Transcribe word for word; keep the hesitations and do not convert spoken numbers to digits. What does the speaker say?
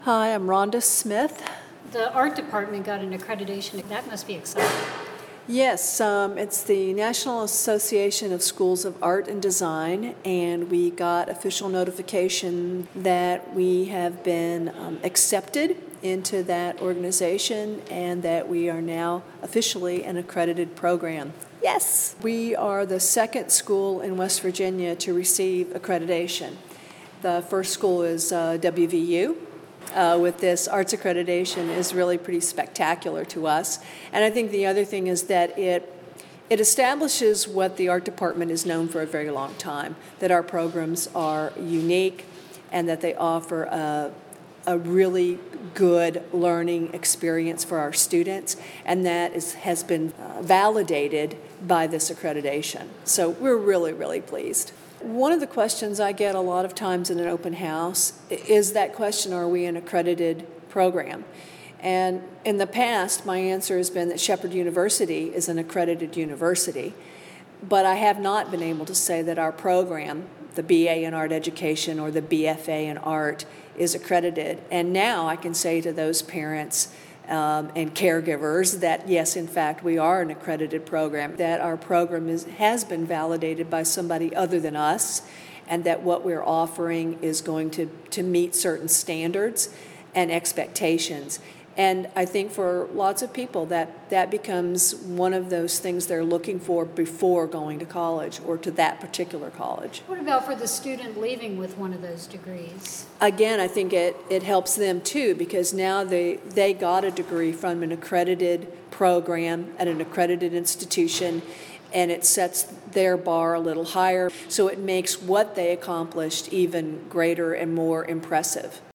Hi, I'm Rhonda Smith. The art department got an accreditation. That must be exciting. Yes, um, it's the National Association of Schools of Art and Design, and we got official notification that we have been um, accepted into that organization and that we are now officially an accredited program. Yes, we are the second school in West Virginia to receive accreditation. The first school is uh, W V U. Uh, with this arts accreditation is really pretty spectacular to us. And I think the other thing is that it it establishes what the art department is known for a very long time, that our programs are unique and that they offer a, a really good learning experience for our students, and that is, has been uh, validated by this accreditation. So we're really, really pleased. One of the questions I get a lot of times in an open house is that question, are we an accredited program? And in the past, my answer has been that Shepherd University is an accredited university, but I have not been able to say that our program, the B A in Art Education or the B F A in Art, is accredited. And now I can say to those parents Um, and caregivers that yes, in fact, we are an accredited program, that our program is, has been validated by somebody other than us, and that what we're offering is going to, to meet certain standards and expectations. And I think for lots of people that that becomes one of those things they're looking for before going to college or to that particular college. What about for the student leaving with one of those degrees? Again, I think it, it helps them too, because now they, they got a degree from an accredited program at an accredited institution, and it sets their bar a little higher, so it makes what they accomplished even greater and more impressive.